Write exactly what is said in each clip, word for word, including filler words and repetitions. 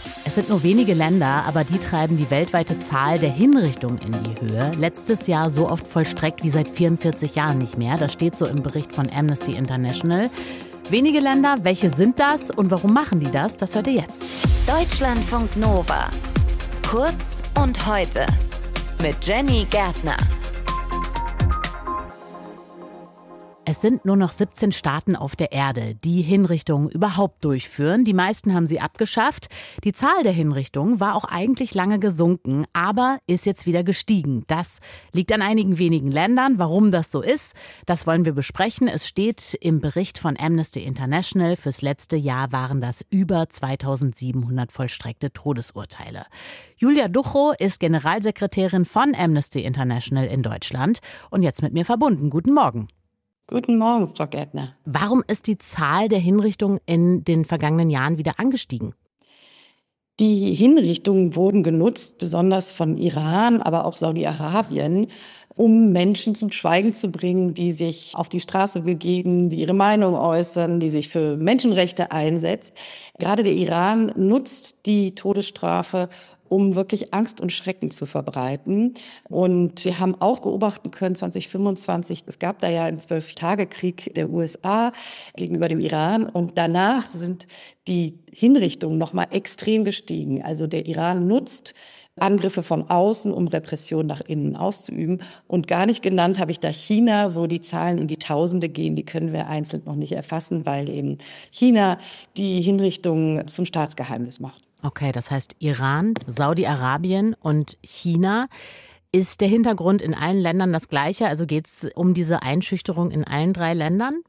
Es sind nur wenige Länder, aber die treiben die weltweite Zahl der Hinrichtungen in die Höhe. Letztes Jahr so oft vollstreckt wie seit vierundvierzig Jahren nicht mehr. Das steht so im Bericht von Amnesty International. Wenige Länder, welche sind das und warum machen die das? Das hört ihr jetzt. Deutschlandfunk Nova. Kurz und heute. Mit Jenny Gärtner. Es sind nur noch siebzehn Staaten auf der Erde, die Hinrichtungen überhaupt durchführen. Die meisten haben sie abgeschafft. Die Zahl der Hinrichtungen war auch eigentlich lange gesunken, aber ist jetzt wieder gestiegen. Das liegt an einigen wenigen Ländern. Warum das so ist, das wollen wir besprechen. Es steht im Bericht von Amnesty International. Fürs letzte Jahr waren das über zweitausendsiebenhundert vollstreckte Todesurteile. Julia Duchow ist Generalsekretärin von Amnesty International in Deutschland und jetzt mit mir verbunden. Guten Morgen. Guten Morgen, Frau Gärtner. Warum ist die Zahl der Hinrichtungen in den vergangenen Jahren wieder angestiegen? Die Hinrichtungen wurden genutzt, besonders von Iran, aber auch Saudi-Arabien, um Menschen zum Schweigen zu bringen, die sich auf die Straße begeben, die ihre Meinung äußern, die sich für Menschenrechte einsetzt. Gerade der Iran nutzt die Todesstrafe, um wirklich Angst und Schrecken zu verbreiten. Und wir haben auch beobachten können, zwanzig fünfundzwanzig, es gab da ja einen Zwölf-Tage-Krieg der U S A gegenüber dem Iran. Und danach sind die Hinrichtungen nochmal extrem gestiegen. Also der Iran nutzt Angriffe von außen, um Repression nach innen auszuüben. Und gar nicht genannt habe ich da China, wo die Zahlen in die Tausende gehen. Die können wir einzeln noch nicht erfassen, weil eben China die Hinrichtungen zum Staatsgeheimnis macht. Okay, das heißt Iran, Saudi-Arabien und China. Ist der Hintergrund in allen Ländern das gleiche? Also geht es um diese Einschüchterung in allen drei Ländern?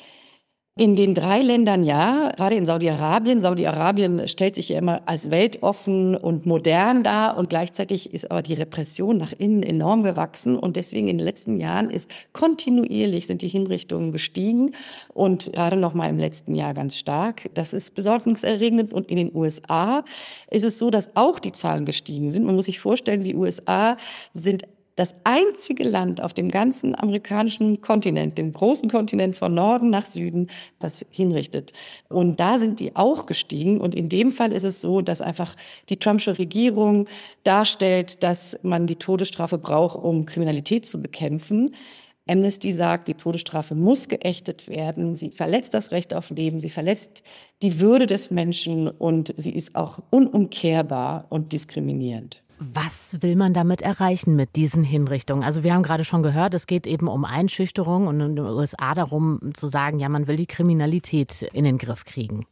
In den drei Ländern ja, gerade in Saudi-Arabien. Saudi-Arabien stellt sich ja immer als weltoffen und modern dar und gleichzeitig ist aber die Repression nach innen enorm gewachsen und deswegen in den letzten Jahren ist kontinuierlich sind die Hinrichtungen gestiegen und gerade noch mal im letzten Jahr ganz stark. Das ist besorgniserregend und in den U S A ist es so, dass auch die Zahlen gestiegen sind. Man muss sich vorstellen, die U S A sind das einzige Land auf dem ganzen amerikanischen Kontinent, dem großen Kontinent von Norden nach Süden, das hinrichtet. Und da sind die auch gestiegen. Und in dem Fall ist es so, dass einfach die Trumpsche Regierung darstellt, dass man die Todesstrafe braucht, um Kriminalität zu bekämpfen. Amnesty sagt, die Todesstrafe muss geächtet werden. Sie verletzt das Recht auf Leben, sie verletzt die Würde des Menschen und sie ist auch unumkehrbar und diskriminierend. Was will man damit erreichen mit diesen Hinrichtungen? Also wir haben gerade schon gehört, es geht eben um Einschüchterung und in den U S A darum zu sagen, ja, man will die Kriminalität in den Griff kriegen.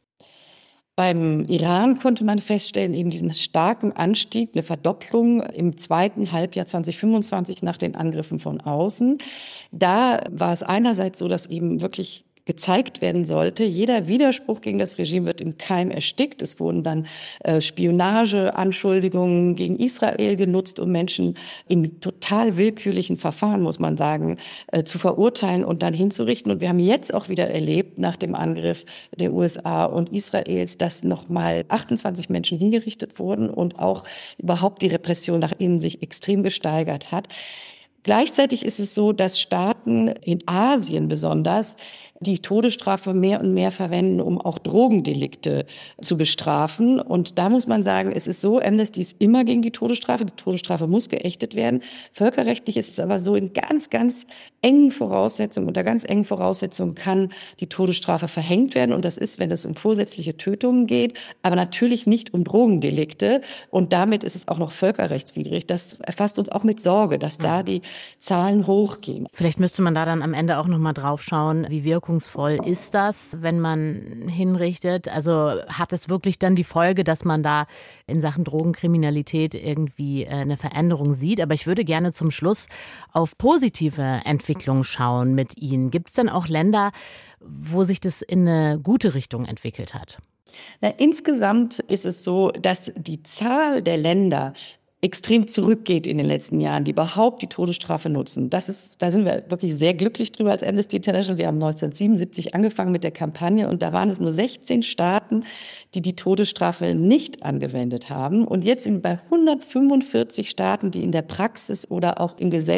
Beim Iran konnte man feststellen, eben diesen starken Anstieg, eine Verdopplung im zweiten Halbjahr zwanzig fünfundzwanzig nach den Angriffen von außen. Da war es einerseits so, dass eben wirklich gezeigt werden sollte. Jeder Widerspruch gegen das Regime wird im Keim erstickt. Es wurden dann äh, Spionageanschuldigungen gegen Israel genutzt, um Menschen in total willkürlichen Verfahren, muss man sagen, äh, zu verurteilen und dann hinzurichten. Und wir haben jetzt auch wieder erlebt, nach dem Angriff der U S A und Israels, dass nochmal achtundzwanzig Menschen hingerichtet wurden und auch überhaupt die Repression nach innen sich extrem gesteigert hat. Gleichzeitig ist es so, dass Staaten in Asien besonders die Todesstrafe mehr und mehr verwenden, um auch Drogendelikte zu bestrafen. Und da muss man sagen, es ist so, Amnesty ist immer gegen die Todesstrafe. Die Todesstrafe muss geächtet werden. Völkerrechtlich ist es aber so, in ganz, ganz engen Voraussetzungen, unter ganz engen Voraussetzungen kann die Todesstrafe verhängt werden. Und das ist, wenn es um vorsätzliche Tötungen geht, aber natürlich nicht um Drogendelikte. Und damit ist es auch noch völkerrechtswidrig. Das erfasst uns auch mit Sorge, dass da die Zahlen hochgehen. Vielleicht müsste man da dann am Ende auch noch mal drauf schauen, wie wirkungsvoll ist das, wenn man hinrichtet? Also hat es wirklich dann die Folge, dass man da in Sachen Drogenkriminalität irgendwie eine Veränderung sieht? Aber ich würde gerne zum Schluss auf positive Entwicklungen schauen mit Ihnen. Gibt es denn auch Länder, wo sich das in eine gute Richtung entwickelt hat? Na, insgesamt ist es so, dass die Zahl der Länder extrem zurückgeht in den letzten Jahren, die überhaupt die Todesstrafe nutzen. Das ist, da sind wir wirklich sehr glücklich drüber als Amnesty International. Wir haben neunzehnhundertsiebenundsiebzig angefangen mit der Kampagne und da waren es nur sechzehn Staaten, die die Todesstrafe nicht angewendet haben. Und jetzt sind wir bei hundertfünfundvierzig Staaten, die in der Praxis oder auch im Gesetz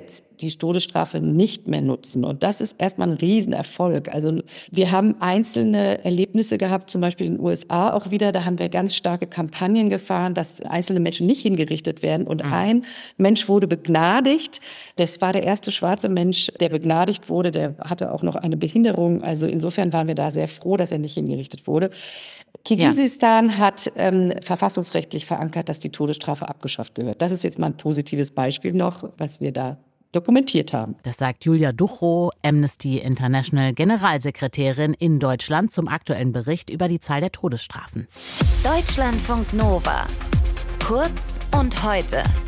die Todesstrafe nicht mehr nutzen. Und das ist erstmal ein Riesenerfolg. Also wir haben einzelne Erlebnisse gehabt, zum Beispiel in den U S A auch wieder. Da haben wir ganz starke Kampagnen gefahren, dass einzelne Menschen nicht hingerichtet werden. Und mhm. ein Mensch wurde begnadigt. Das war der erste schwarze Mensch, der begnadigt wurde. Der hatte auch noch eine Behinderung. Also insofern waren wir da sehr froh, dass er nicht hingerichtet wurde. Kirgisistan ja. hat ähm, verfassungsrechtlich verankert, dass die Todesstrafe abgeschafft gehört. Das ist jetzt mal ein positives Beispiel noch, was wir da dokumentiert haben. Das sagt Julia Duchow, Amnesty International Generalsekretärin in Deutschland, zum aktuellen Bericht über die Zahl der Todesstrafen. Deutschlandfunk Nova. Kurz und heute.